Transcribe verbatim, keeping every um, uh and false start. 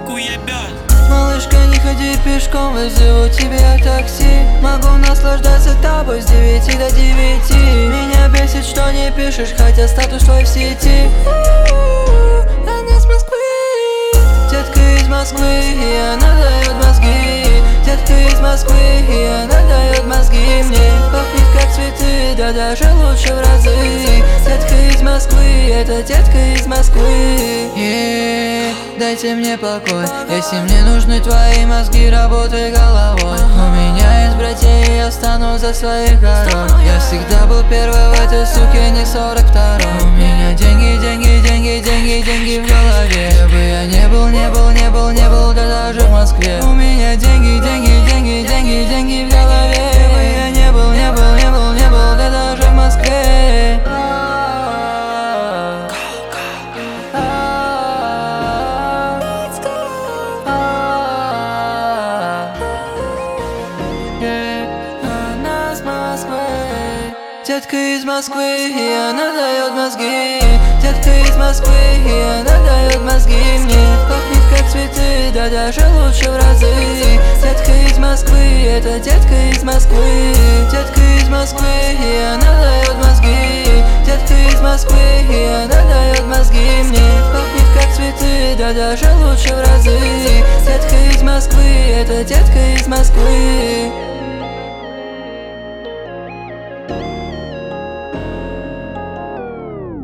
уебёт. Малышка, не ходи пешком, вызову тебе такси. Могу наслаждаться тобой с девяти до девяти. Меня бесит, что не пишешь, хотя статус твой в сети. Она с Москвы, детка из Москвы, и она дает мозги. Детка из Москвы, и она дает мозги мне. Пахнет как цветы, да даже лучше в разы. Детка из Москвы, это детка из Москвы. Yeah. Дайте мне покой, если мне нужны твои мозги, работай головой. У меня есть братья, и я стану за своих город. Я всегда был первый в этой суке, не сорок второй. У меня деньги, деньги, деньги, деньги, деньги в голове. Где бы я не был, не был, не был, не был, да даже в Москве. У меня деньги, деньги, деньги, деньги, деньги в голове. Где бы я не был, не был, не был, не был, да даже в Москве. Детка из Москвы, и она дает мозги. Детка из Москвы, и она дает мозги мне. Пахнет как цветы, да даже лучше в разы. Детка из Москвы, это детка из Москвы. Детка из Москвы, и она дает мозги. Детка из Москвы, и она дает мозги мне. Пахнет как цветы, да даже лучше в разы. Детка из Москвы, это детка из Москвы.